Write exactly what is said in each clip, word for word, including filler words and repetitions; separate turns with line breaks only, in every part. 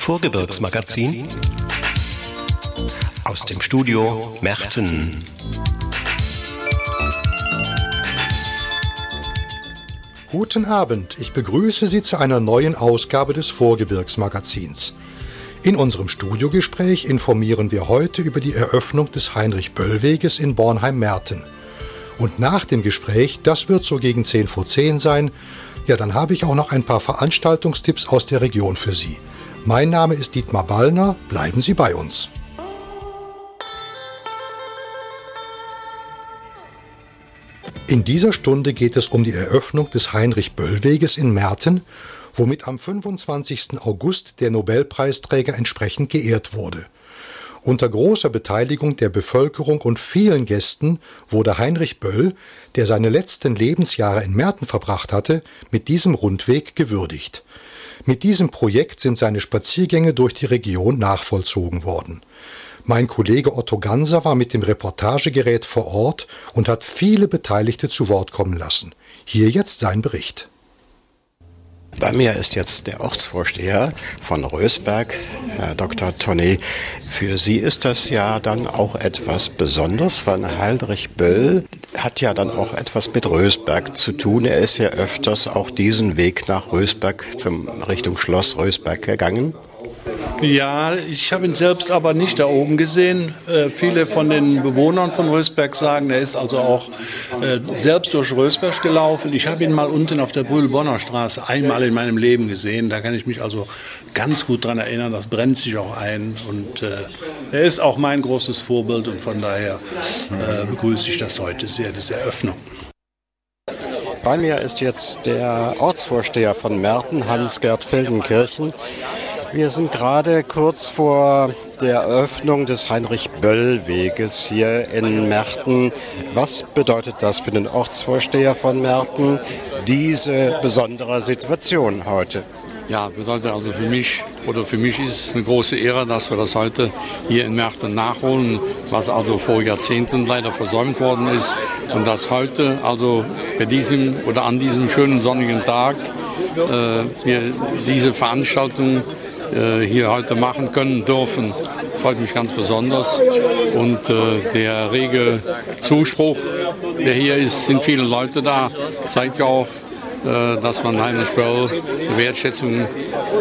Vorgebirgsmagazin aus dem Studio Merten.
Guten Abend, ich begrüße Sie zu einer neuen Ausgabe des Vorgebirgsmagazins. In unserem Studiogespräch informieren wir heute über die Eröffnung des Heinrich-Böll-Weges in Bornheim-Merten. Und nach dem Gespräch, das wird so gegen zehn vor zehn sein, ja, dann habe ich auch noch ein paar Veranstaltungstipps aus der Region für Sie. Mein Name ist Dietmar Ballner, bleiben Sie bei uns. In dieser Stunde geht es um die Eröffnung des Heinrich-Böll-Weges in Merten, womit am fünfundzwanzigsten August der Nobelpreisträger entsprechend geehrt wurde. Unter großer Beteiligung der Bevölkerung und vielen Gästen wurde Heinrich Böll, der seine letzten Lebensjahre in Merten verbracht hatte, mit diesem Rundweg gewürdigt. Mit diesem Projekt sind seine Spaziergänge durch die Region nachvollzogen worden. Mein Kollege Otto Ganser war mit dem Reportagegerät vor Ort und hat viele Beteiligte zu Wort kommen lassen. Hier jetzt sein Bericht.
Bei mir ist jetzt der Ortsvorsteher von Rösberg, Herr Doktor Tonny. Für Sie ist das ja dann auch etwas Besonderes, weil Heinrich Böll hat ja dann auch etwas mit Rösberg zu tun. Er ist ja öfters auch diesen Weg nach Rösberg zum Richtung Schloss Rösberg gegangen.
Ja, ich habe ihn selbst aber nicht da oben gesehen. Äh, viele von den Bewohnern von Rösberg sagen, er ist also auch äh, selbst durch Rösberg gelaufen. Ich habe ihn mal unten auf der Brühl-Bonner Straße einmal in meinem Leben gesehen. Da kann ich mich also ganz gut dran erinnern. Das brennt sich auch ein. Und äh, er ist auch mein großes Vorbild. Und von daher äh, begrüße ich das heute sehr, diese Eröffnung.
Bei mir ist jetzt der Ortsvorsteher von Merten, Hans-Gerd Feldenkirchen. Wir sind gerade kurz vor der Eröffnung des Heinrich-Böll-Weges hier in Merten. Was bedeutet das für den Ortsvorsteher von Merten, diese besondere Situation heute?
Ja, bedeutet also für mich, oder für mich ist es eine große Ehre, dass wir das heute hier in Merten nachholen, was also vor Jahrzehnten leider versäumt worden ist. Und dass heute, also bei diesem oder an diesem schönen sonnigen Tag, äh, wir diese Veranstaltung hier heute machen können dürfen, freut mich ganz besonders. Und äh, der rege Zuspruch, der hier ist, sind viele Leute da, zeigt ja auch, äh, dass man Heinrich Böll Wertschätzung äh,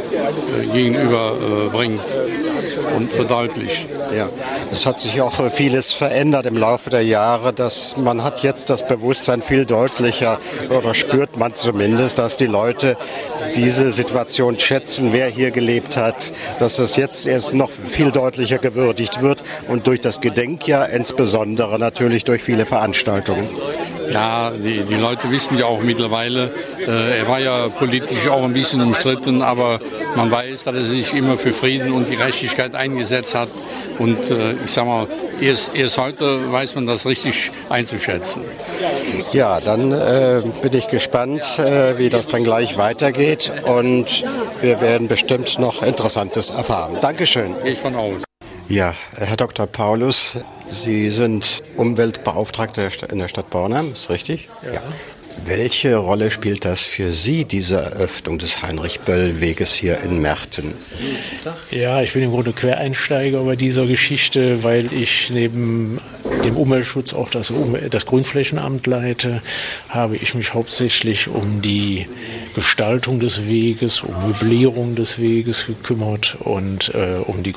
gegenüber äh, bringt und verdeutlicht.
Ja, es hat sich auch vieles verändert im Laufe der Jahre. Dass man hat jetzt das Bewusstsein viel deutlicher, oder spürt man zumindest, dass die Leute diese Situation schätzen, wer hier gelebt hat, dass das jetzt erst noch viel deutlicher gewürdigt wird und durch das Gedenkjahr insbesondere natürlich durch viele Veranstaltungen.
Ja, die, die Leute wissen ja auch mittlerweile, äh, er war ja politisch auch ein bisschen umstritten, aber man weiß, dass er sich immer für Frieden und die Gerechtigkeit eingesetzt hat. Und äh, ich sag mal, erst, erst heute weiß man das richtig einzuschätzen.
Ja, dann äh, bin ich gespannt, äh, wie das dann gleich weitergeht. Und wir werden bestimmt noch Interessantes erfahren. Dankeschön.
Gehe ich von aus.
Ja, Herr Doktor Paulus, Sie sind Umweltbeauftragter in der Stadt Bornheim, ist richtig?
Ja.
Welche Rolle spielt das für Sie, diese Eröffnung des Heinrich-Böll-Weges hier in Merten?
Ja, ich bin im Grunde Quereinsteiger bei dieser Geschichte, weil ich neben dem Umweltschutz auch das, Umwel- das Grünflächenamt leite, habe ich mich hauptsächlich um die Gestaltung des Weges, um Möblierung des Weges gekümmert und äh, um die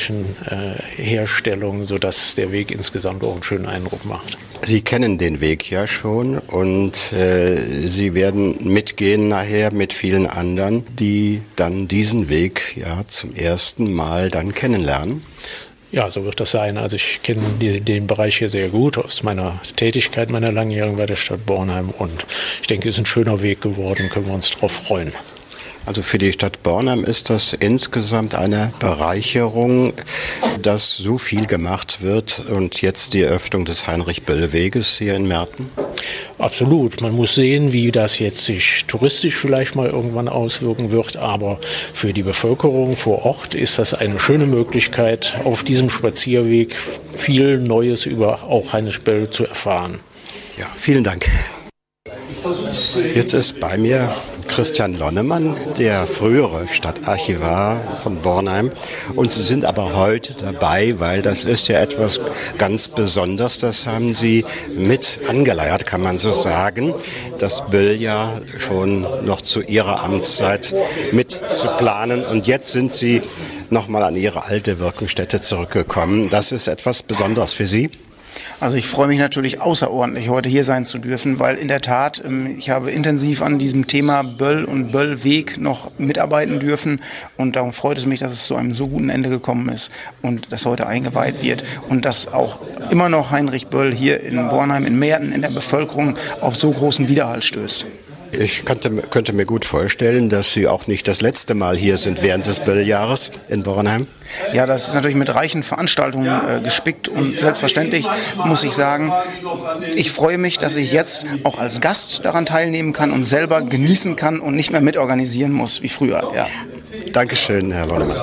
Grünflächenherstellung, äh, sodass der Weg insgesamt auch einen schönen Eindruck macht.
Sie kennen den Weg ja schon und äh, Sie werden mitgehen nachher mit vielen anderen, die dann diesen Weg ja zum ersten Mal dann kennenlernen.
Ja, so wird das sein. Also ich kenne die, den Bereich hier sehr gut aus meiner Tätigkeit, meiner langjährigen bei der Stadt Bornheim. Und ich denke, es ist ein schöner Weg geworden, können wir uns darauf freuen.
Also für die Stadt Bornheim ist das insgesamt eine Bereicherung, dass so viel gemacht wird und jetzt die Eröffnung des Heinrich-Böll-Weges hier in Merten?
Absolut. Man muss sehen, wie das jetzt sich touristisch vielleicht mal irgendwann auswirken wird, aber für die Bevölkerung vor Ort ist das eine schöne Möglichkeit, auf diesem Spazierweg viel Neues über auch Heinrich Böll zu erfahren.
Ja, vielen Dank. Jetzt ist bei mir Christian Lonnemann, der frühere Stadtarchivar von Bornheim. Und Sie sind aber heute dabei, weil das ist ja etwas ganz Besonderes. Das haben Sie mit angeleiert, kann man so sagen, das Böll ja schon noch zu Ihrer Amtszeit mit zu planen. Und jetzt sind Sie nochmal an Ihre alte Wirkungsstätte zurückgekommen. Das ist etwas Besonderes für Sie?
Also ich freue mich natürlich außerordentlich, heute hier sein zu dürfen, weil in der Tat, ich habe intensiv an diesem Thema Böll und Böllweg noch mitarbeiten dürfen und darum freut es mich, dass es zu einem so guten Ende gekommen ist und dass heute eingeweiht wird und dass auch immer noch Heinrich Böll hier in Bornheim, in Meerten, in der Bevölkerung auf so großen Widerhall stößt.
Ich könnte, könnte mir gut vorstellen, dass Sie auch nicht das letzte Mal hier sind während des Bölljahres in Bornheim.
Ja, das ist natürlich mit reichen Veranstaltungen äh, gespickt und selbstverständlich muss ich sagen, ich freue mich, dass ich jetzt auch als Gast daran teilnehmen kann und selber genießen kann und nicht mehr mitorganisieren muss wie früher. Ja.
Dankeschön, Herr Lonnemann.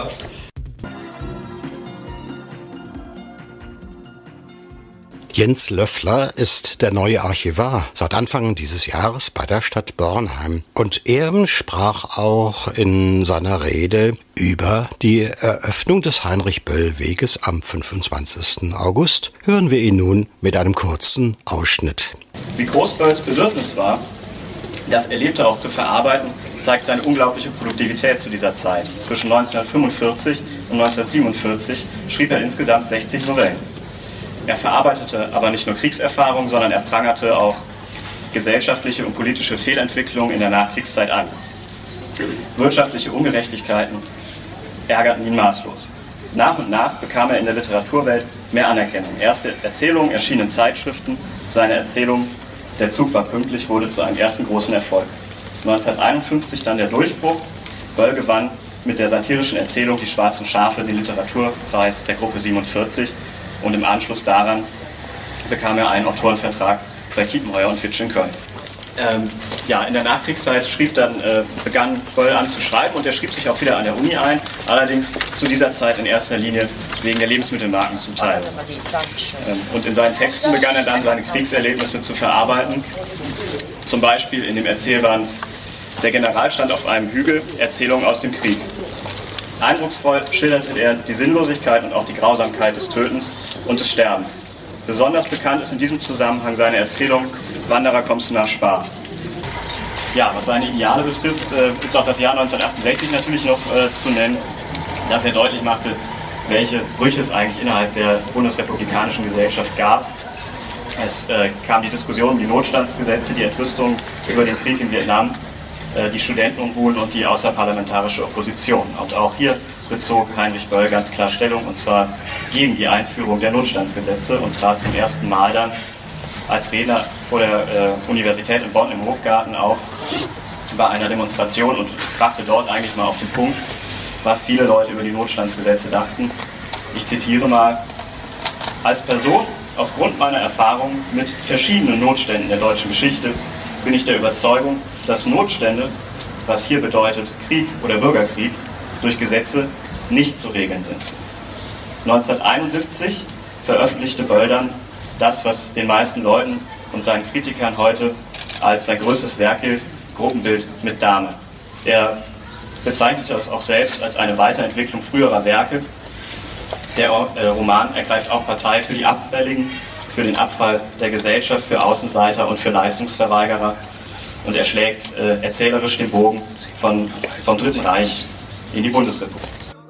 Jens Löffler ist der neue Archivar seit Anfang dieses Jahres bei der Stadt Bornheim. Und er sprach auch in seiner Rede über die Eröffnung des Heinrich-Böll-Weges am fünfundzwanzigsten August. Hören wir ihn nun mit einem kurzen Ausschnitt.
Wie groß Bölls Bedürfnis war, das Erlebte auch zu verarbeiten, zeigt seine unglaubliche Produktivität zu dieser Zeit. Zwischen neunzehnhundertfünfundvierzig und neunzehnhundertsiebenundvierzig schrieb er insgesamt sechzig Novellen. Er verarbeitete aber nicht nur Kriegserfahrung, sondern er prangerte auch gesellschaftliche und politische Fehlentwicklungen in der Nachkriegszeit an. Wirtschaftliche Ungerechtigkeiten ärgerten ihn maßlos. Nach und nach bekam er in der Literaturwelt mehr Anerkennung. Erste Erzählungen erschienen in Zeitschriften. Seine Erzählung »Der Zug war pünktlich« wurde zu einem ersten großen Erfolg. neunzehnhunderteinundfünfzig dann der Durchbruch. Böll gewann mit der satirischen Erzählung »Die schwarzen Schafe« den Literaturpreis der Gruppe siebenundvierzig. Und im Anschluss daran bekam er einen Autorenvertrag bei Kiepenheuer und Fitsch in Köln. Ähm, ja, in der Nachkriegszeit schrieb dann, äh, begann Böll an zu schreiben und er schrieb sich auch wieder an der Uni ein, allerdings zu dieser Zeit in erster Linie wegen der Lebensmittelmarken zum Teil. Ähm, und in seinen Texten begann er dann seine Kriegserlebnisse zu verarbeiten, zum Beispiel in dem Erzählband »Der General stand auf einem Hügel, Erzählungen aus dem Krieg«. Eindrucksvoll schilderte er die Sinnlosigkeit und auch die Grausamkeit des Tötens und des Sterbens. Besonders bekannt ist in diesem Zusammenhang seine Erzählung »Wanderer, kommst du nach Spar?». Ja, was seine Ideale betrifft, ist auch das Jahr neunzehnhundertachtundsechzig natürlich noch zu nennen, dass er deutlich machte, welche Brüche es eigentlich innerhalb der bundesrepublikanischen Gesellschaft gab. Es kam die Diskussion um die Notstandsgesetze, die Entrüstung über den Krieg in Vietnam, die Studentenunruhen und die außerparlamentarische Opposition. Und auch hier bezog Heinrich Böll ganz klar Stellung, und zwar gegen die Einführung der Notstandsgesetze und trat zum ersten Mal dann als Redner vor der äh, Universität in Bonn im Hofgarten auf bei einer Demonstration und brachte dort eigentlich mal auf den Punkt, was viele Leute über die Notstandsgesetze dachten. Ich zitiere mal: Als Person aufgrund meiner Erfahrungen mit verschiedenen Notständen der deutschen Geschichte bin ich der Überzeugung, dass Notstände, was hier bedeutet Krieg oder Bürgerkrieg, durch Gesetze nicht zu regeln sind. neunzehnhunderteinundsiebzig veröffentlichte Böll dann das, was den meisten Leuten und seinen Kritikern heute als sein größtes Werk gilt, Gruppenbild mit Dame. Er bezeichnete es auch selbst als eine Weiterentwicklung früherer Werke. Der Roman ergreift auch Partei für die Abfälligen, für den Abfall der Gesellschaft, für Außenseiter und für Leistungsverweigerer. Und er schlägt äh, erzählerisch den Bogen von, vom Dritten Reich in die Bundesrepublik.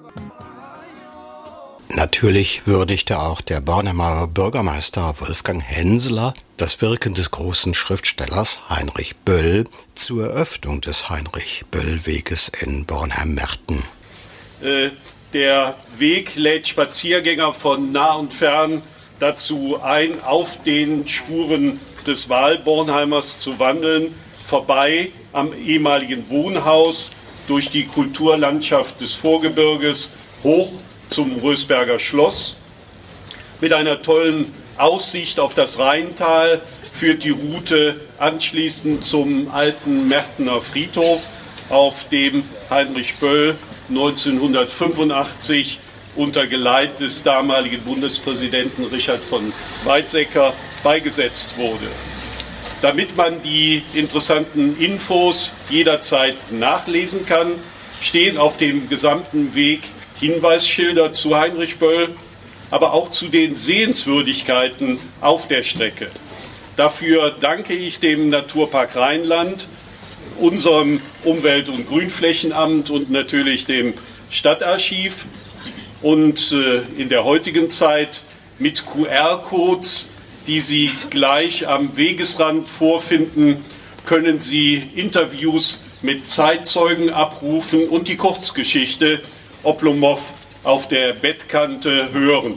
Natürlich würdigte auch der Bornheimer Bürgermeister Wolfgang Henseler das Wirken des großen Schriftstellers Heinrich Böll zur Eröffnung des Heinrich-Böll-Weges in Bornheim-Merten.
Äh, der Weg lädt Spaziergänger von nah und fern dazu ein, auf den Spuren des Wahlbornheimers zu wandeln, vorbei am ehemaligen Wohnhaus, durch die Kulturlandschaft des Vorgebirges, hoch zum Rösberger Schloss. Mit einer tollen Aussicht auf das Rheintal führt die Route anschließend zum alten Mertener Friedhof, auf dem Heinrich Böll neunzehnhundertfünfundachtzig unter Geleit des damaligen Bundespräsidenten Richard von Weizsäcker beigesetzt wurde. Damit man die interessanten Infos jederzeit nachlesen kann, stehen auf dem gesamten Weg Hinweisschilder zu Heinrich Böll, aber auch zu den Sehenswürdigkeiten auf der Strecke. Dafür danke ich dem Naturpark Rheinland, unserem Umwelt- und Grünflächenamt und natürlich dem Stadtarchiv. Und äh, in der heutigen Zeit mit Q R-Codes, die Sie gleich am Wegesrand vorfinden, können Sie Interviews mit Zeitzeugen abrufen und die Kurzgeschichte Oblomov auf der Bettkante hören.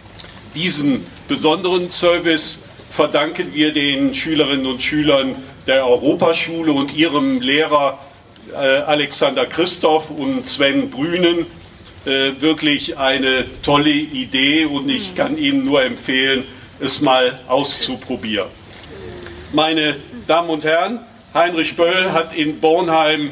Diesen besonderen Service verdanken wir den Schülerinnen und Schülern der Europaschule und ihrem Lehrer äh, Alexander Christoph und Sven Brünen. Äh, wirklich eine tolle Idee und ich kann Ihnen nur empfehlen, es mal auszuprobieren. Meine Damen und Herren, Heinrich Böll hat in Bornheim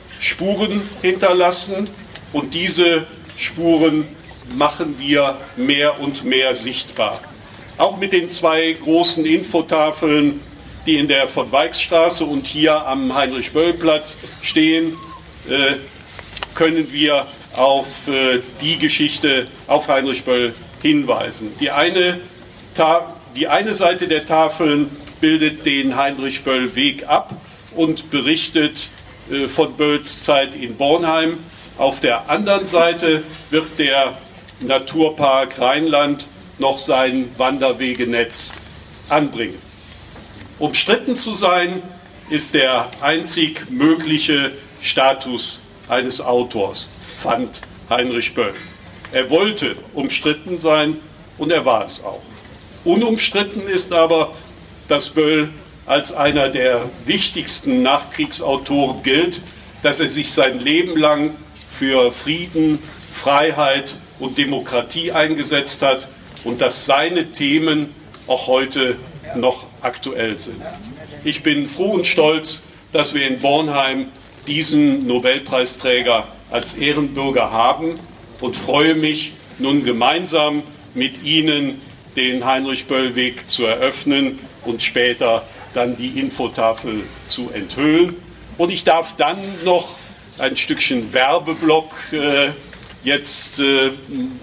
Spuren hinterlassen und diese Spuren machen wir mehr und mehr sichtbar. Auch mit den zwei großen Infotafeln, die in der Von-Weix-Straße und hier am Heinrich-Böll-Platz stehen, äh, können wir auf äh, die Geschichte auf Heinrich Böll hinweisen. Die eine, Ta- die eine Seite der Tafeln bildet den Heinrich-Böll-Weg ab und berichtet äh, von Bölls Zeit in Bornheim. Auf der anderen Seite wird der Naturpark Rheinland noch sein Wanderwegenetz anbringen. Umstritten zu sein ist der einzig mögliche Status eines Autors, fand Heinrich Böll. Er wollte umstritten sein und er war es auch. Unumstritten ist aber, dass Böll als einer der wichtigsten Nachkriegsautoren gilt, dass er sich sein Leben lang für Frieden, Freiheit und Demokratie eingesetzt hat und dass seine Themen auch heute noch aktuell sind. Ich bin froh und stolz, dass wir in Bornheim diesen Nobelpreisträger als Ehrenbürger haben und freue mich, nun gemeinsam mit Ihnen den Heinrich-Böll-Weg zu eröffnen und später dann die Infotafel zu enthüllen. Und ich darf dann noch ein Stückchen Werbeblock äh, jetzt äh, äh,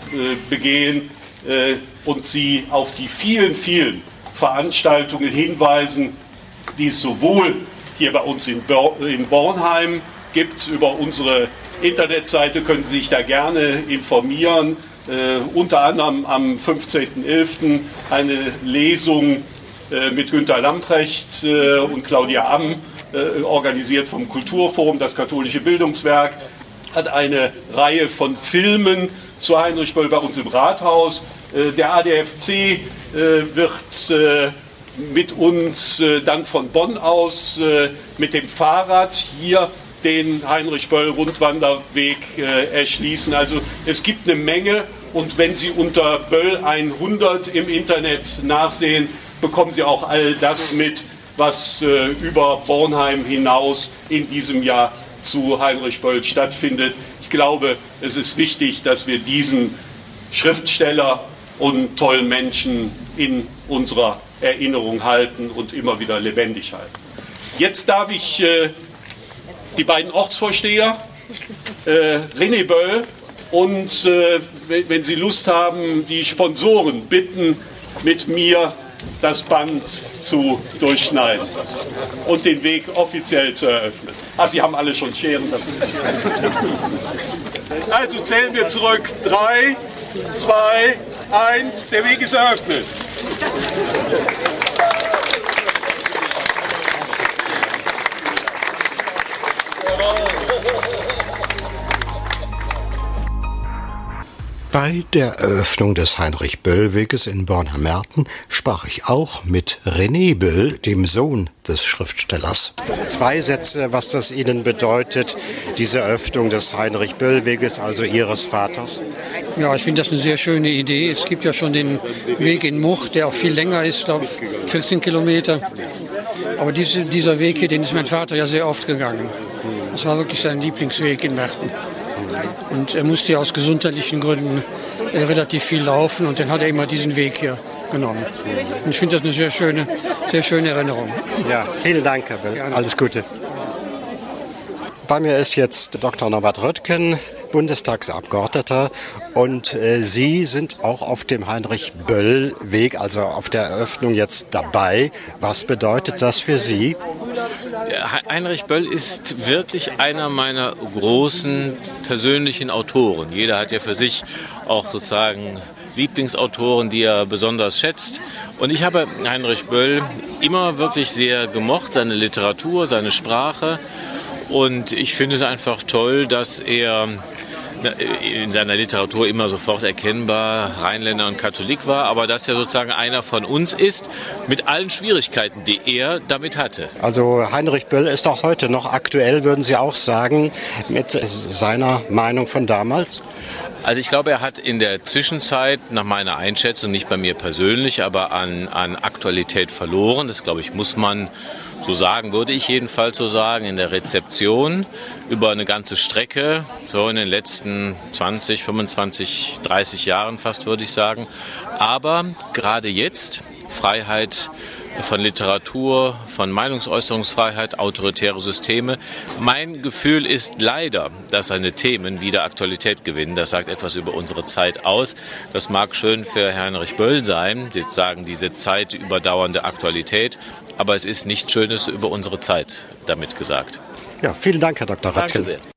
begehen äh, und Sie auf die vielen, vielen Veranstaltungen hinweisen, die es sowohl hier bei uns in, Bor- in Bornheim gibt. Über unsere Internetseite können Sie sich da gerne informieren. Äh, unter anderem am fünfzehnten elften eine Lesung äh, mit Günter Lamprecht äh, und Claudia Amm, äh, organisiert vom Kulturforum, das katholische Bildungswerk, hat eine Reihe von Filmen zu Heinrich Böll bei uns im Rathaus. Äh, der A D F C äh, wird äh, mit uns äh, dann von Bonn aus äh, mit dem Fahrrad hier den Heinrich-Böll-Rundwanderweg äh, erschließen. Also es gibt eine Menge und wenn Sie unter Böll hundert im Internet nachsehen, bekommen Sie auch all das mit, was äh, über Bornheim hinaus in diesem Jahr zu Heinrich Böll stattfindet. Ich glaube, es ist wichtig, dass wir diesen Schriftsteller und tollen Menschen in unserer Erinnerung halten und immer wieder lebendig halten. Jetzt darf ich äh, die beiden Ortsvorsteher, äh, René Böll und, äh, wenn Sie Lust haben, die Sponsoren bitten, mit mir das Band zu durchschneiden und den Weg offiziell zu eröffnen. Ah, Sie haben alle schon Scheren. Also zählen wir zurück. Drei, zwei, eins, der Weg ist eröffnet.
Bei der Eröffnung des Heinrich-Böll-Weges in Bornheim-Merten sprach ich auch mit René Böll, dem Sohn des Schriftstellers.
Zwei Sätze, was das Ihnen bedeutet, diese Eröffnung des Heinrich-Böll-Weges, also Ihres Vaters.
Ja, ich finde das eine sehr schöne Idee. Es gibt ja schon den Weg in Much, der auch viel länger ist, glaube ich, vierzehn Kilometer. Aber diese, dieser Weg hier, den ist mein Vater ja sehr oft gegangen. Das war wirklich sein Lieblingsweg in Merten. Und er musste ja aus gesundheitlichen Gründen äh, relativ viel laufen und dann hat er immer diesen Weg hier genommen. Und ich finde das eine sehr schöne sehr schöne Erinnerung.
Ja, vielen Dank, Herr Böll. Alles Gute. Bei mir ist jetzt Doktor Norbert Röttgen, Bundestagsabgeordneter, und äh, Sie sind auch auf dem Heinrich-Böll-Weg, also auf der Eröffnung jetzt dabei. Was bedeutet das für Sie?
Heinrich Böll ist wirklich einer meiner großen persönlichen Autoren. Jeder hat ja für sich auch sozusagen Lieblingsautoren, die er besonders schätzt. Und ich habe Heinrich Böll immer wirklich sehr gemocht, seine Literatur, seine Sprache. Und ich finde es einfach toll, dass er in seiner Literatur immer sofort erkennbar Rheinländer und Katholik war, aber dass er sozusagen einer von uns ist, mit allen Schwierigkeiten, die er damit hatte.
Also Heinrich Böll ist auch heute noch aktuell, würden Sie auch sagen, mit seiner Meinung von damals?
Also ich glaube, er hat in der Zwischenzeit, nach meiner Einschätzung, nicht bei mir persönlich, aber an, an Aktualität verloren. Das, glaube ich, muss man so sagen, würde ich jedenfalls so sagen, in der Rezeption über eine ganze Strecke, so in den letzten zwanzig, fünfundzwanzig, dreißig Jahren fast, würde ich sagen. Aber gerade jetzt, Freiheit von Literatur, von Meinungsäußerungsfreiheit, autoritäre Systeme. Mein Gefühl ist leider, dass seine Themen wieder Aktualität gewinnen. Das sagt etwas über unsere Zeit aus. Das mag schön für Heinrich Böll sein, die sagen diese Zeit überdauernde Aktualität, aber es ist nichts Schönes über unsere Zeit damit gesagt.
Ja, vielen Dank, Herr Doktor Röttgen.
Danke sehr.